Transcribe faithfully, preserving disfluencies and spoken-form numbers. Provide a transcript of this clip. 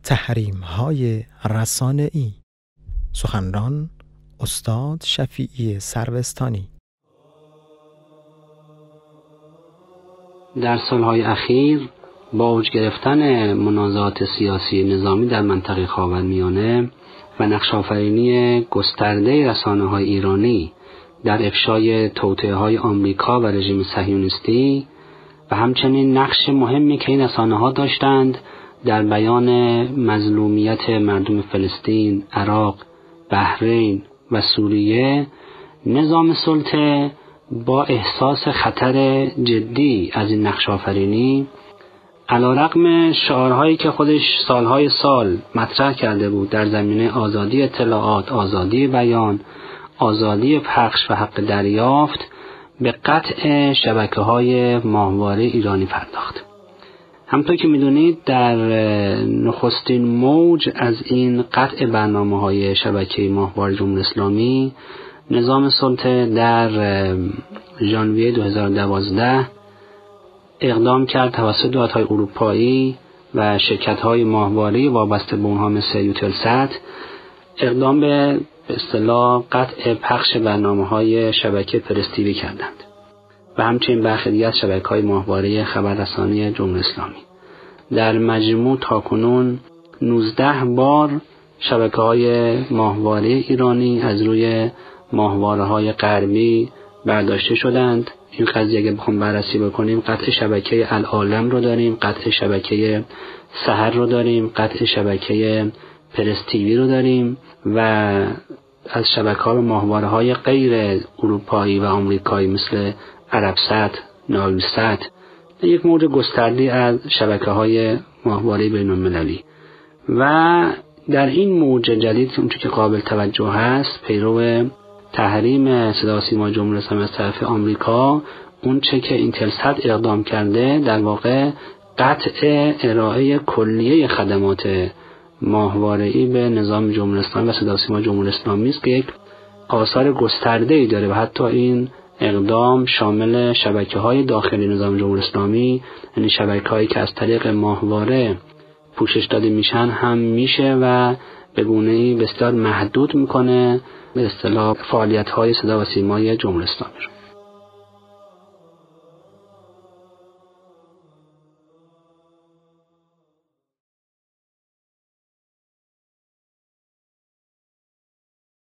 تحریم‌های رسانه‌ای. سخنران استاد شفیعی سروستانی. در سالهای اخیر با اوج گرفتن منازعات سیاسی نظامی در منطقه خاورمیانه و نقش‌آفرینی گسترده رسانه‌های ایرانی در افشای توطئه‌های آمریکا و رژیم صهیونیستی و همچنین نقش مهمی که این رسانه‌ها داشتند در بیان مظلومیت مردم فلسطین، عراق، بحرین و سوریه، نظام سلطه با احساس خطر جدی از این نقش آفرینی علیرغم شعارهایی که خودش سالهای سال مطرح کرده بود در زمینه آزادی اطلاعات، آزادی بیان، آزادی پخش و حق دریافت، به قطع شبکه‌های ماهواره ایرانی پرداخت. همطور که می‌دونید در نخستین موج از این قطع برنامه‌های شبکه ماهواره جمهوری اسلامی، نظام سلطه در ژانویه دو هزار و دوازده اقدام کرد توسط دولت‌های اروپایی و شرکت‌های ماهواره وابسته به اونها مثل یوتلسات اقدام به به اصطلاح قطع پخش برنامه‌های شبکه پرستیوی کردند و همچنین برخی دیگر از شبکه‌های ماهواره خبررسانی جمهوری اسلامی. در مجموع تاکنون نوزده بار شبکه‌های ماهواره ایرانی از روی ماهواره‌های غربی برداشته شدند. این قضیه اگه بخوام بررسی بکنیم، قطع شبکه العالم رو داریم، قطع شبکه سحر رو داریم، قطع شبکه پرستیوی رو داریم و از شبکه‌ها و ماهواره‌های غیر اروپایی و آمریکایی مثل عربسات، نایلسات، یک موج گسترده از شبکه‌های ماهواره بین‌المللی. و در این موج جدید که اونچه که قابل توجه هست، پیرو تحریم صدا و سیما جمهوری اسلامی از طرف آمریکا، اون چه که اینتلسات اقدام کرده در واقع قطع ارائه کلیه خدمات ماهواره‌ای به نظام جمهوری اسلامی و صدا و سیما جمهوری اسلامی است که یک آثار گسترده‌ای داره و حتی این اقدام شامل شبکه‌های داخلی نظام جمهوری اسلامی، یعنی شبکه‌هایی که از طریق ماهواره پوشش داده میشن هم میشه و به گونه‌ای بسیار محدود میکنه به اصطلاح فعالیت‌های صدا و سیمای جمهوری اسلامی رو.